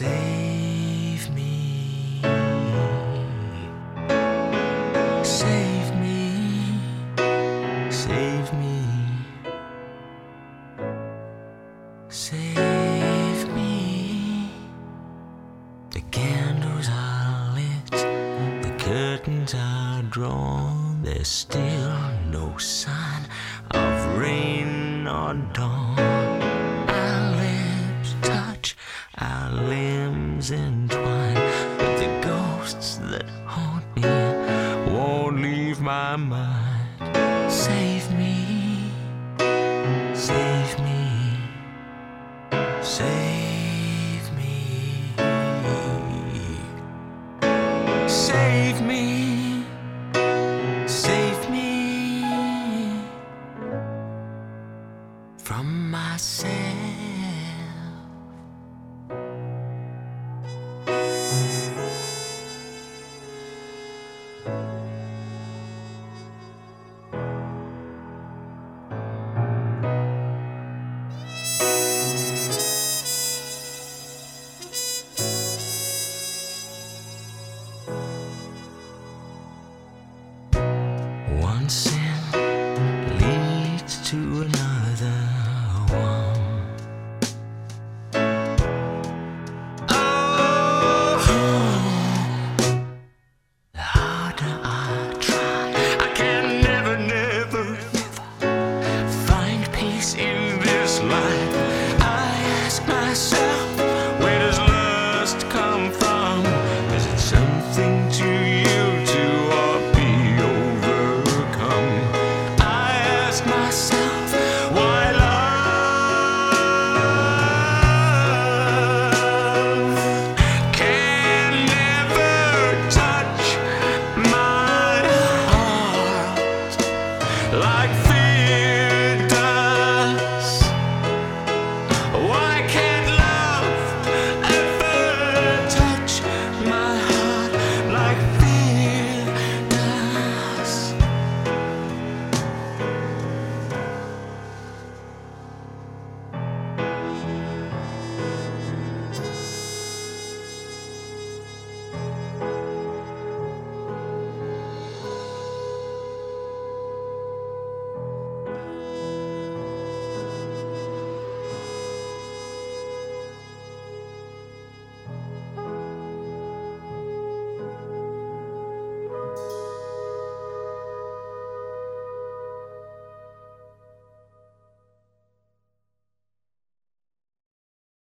Save me, save me, save me, save me. The candles are lit, the curtains are drawn. There's still no sign of rain or dawn. Our lips touch, our limbs entwine, but the ghosts that haunt me won't leave my mind. Save me, save me, save me, save me, save me from myself. Once